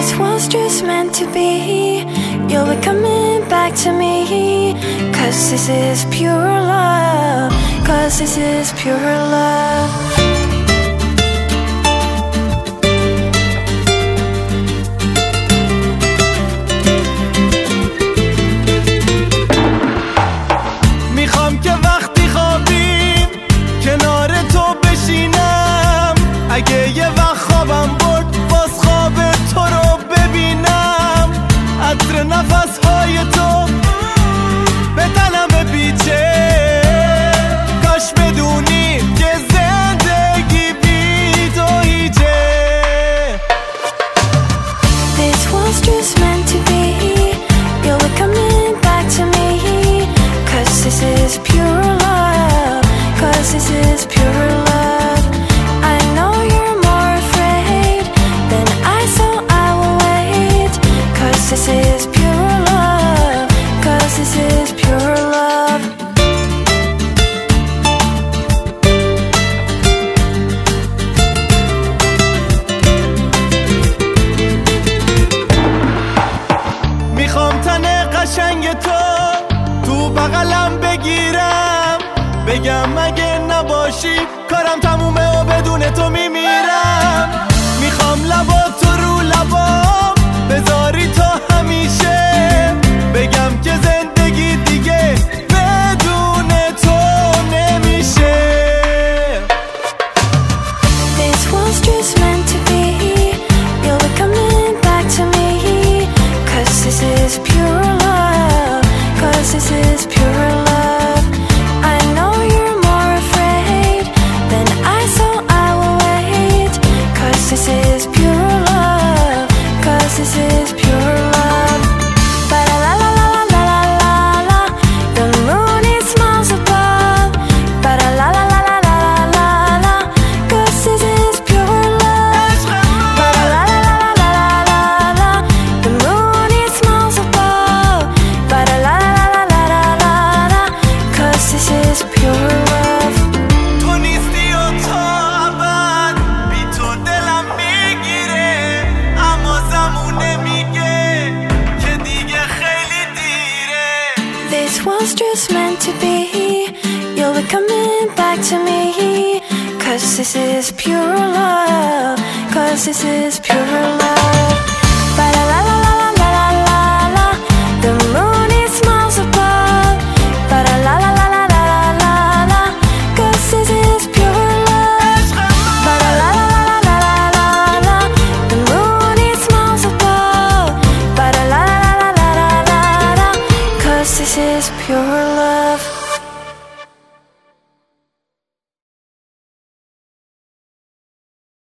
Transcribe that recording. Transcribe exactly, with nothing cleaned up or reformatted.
This was just meant to be. You'll be coming back to me. Cause this is pure love. Cause this is pure love. میخوام که وقتی خوابیم کنار تو بشینم، اگه یه وقت خوابم برد باز خواب تو رو ببینم، عطر نفسهای تو به تنم بپیچه، کاش بدونی که زندگی بی تو هیچه. This was just meant to be. You'll be coming back to me. Cause this is pure love. Cause this is pure love. I know you're more afraid than I, so I will wait. Cause this is pure love. Cause this is pure love. میخوام تن قشنگ تو تو بغلم بگیرم، بگم اگه نباشی کارم تمومه و بدون تو میمیرم. میخوام لبا تو رو لبام بذاری تا همیشه، بگم که زندگی دیگه بدون تو نمیشه. This was just meant to be. You'll be coming back to me. Cause this is pure love. Cause this is pure love. I know you're more afraid than I, so I will wait. Cause this is pure love. Cause this is pure love. Ba la la la la la la la la. The moon it smiles above. Ba la la la la la la la la. Cause this is pure love. Ba la la la la la la la la. The moon it smiles above. Ba la la la la la la la la. Cause this is pure love. تو نیستی و تا ابد بی تو دلم میگیره، اما زمونه میگه که دیگه خیلی دیره. This was just meant to be. You'll be coming back to me. Cause this is pure love. Cause this is pure love. Ba la la la la la la la la. The moon it smiles above. Ba la la la la la la la la. Cause this is pure love. Ba la la la la la la la la. The moon it smiles above. Ba la la la la la la la. Cause this is pure love.